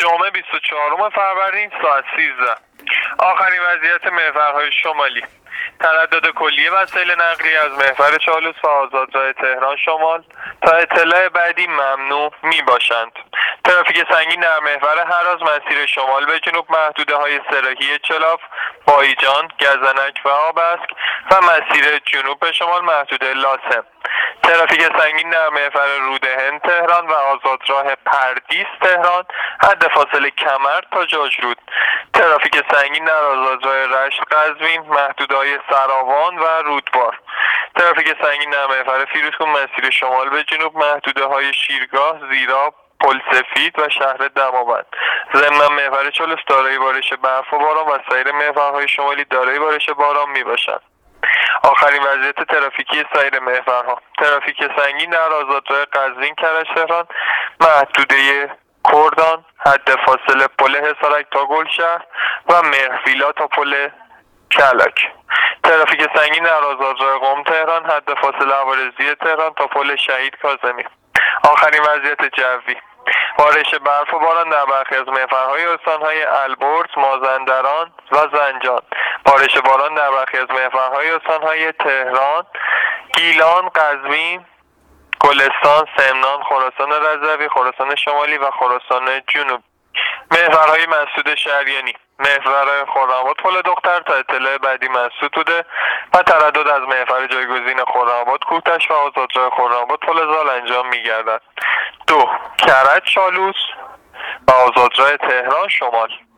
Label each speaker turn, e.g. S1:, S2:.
S1: جمعه 24 فروردین ساعت 13. آخرین وضعیت محورهای شمالی: تردد کلی وسایل نقلیه از محور چالوس و آزادراه تهران شمال تا اطلاع بعدی ممنوع می باشند. ترافیک سنگین در محور هراز مسیر شمال به جنوب محدوده های سراحی چلاف، بایجان، گزنک و آبسک و مسیر جنوب به شمال محدوده لاسم. ترافیک سنگین در محور رودهند تهران و آزادراه پردیس تهران حد فاصله کمر تا جاجرود. ترافیک سنگین در آزادراه رشت قزوین محدوده‌های سراوان و رودبار. ترافیک سنگین در محور فیروزکوه مسیر شمال به جنوب محدوده‌های شیرگاه، زیراب، پل سفید و شهر دماوند. ضمن محور چالوس دارای بارش برف و باران و سایر محورهای شمالی دارای بارش باران میباشند. آخرین وضعیت ترافیکی سایر محورها: ترافیک سنگین در آزادراه قزوین کرج تهران محدوده کردان حد فاصله پل حصارک تا گلشهر و مهرفیلا تا پل کلک. ترافیک سنگین در آزادراه قم تهران حد فاصله عوارضی تهران تا پل شهید کاظمی. آخرین وضعیت جوی: بارش برف و باران در برخی از محورهای استانهای البرز، مازندران و زنجان. بارش باران در برخی از محورهای استانهای تهران، گیلان، قزوین، گلستان، سمنان، خراسان رضوی، خراسان شمالی و خراسان جنوبی. محورهای مسدود شهریانی: محور خرم‌آباد پل دختر تا اطلاع بعدی مسدود بوده و تردد از محور جایگزین خرم‌آباد کوهتش و آزادراه خرم‌آباد پل زال انجام می‌گردد. 2. کرج چالوس و آزادراه تهران شمال.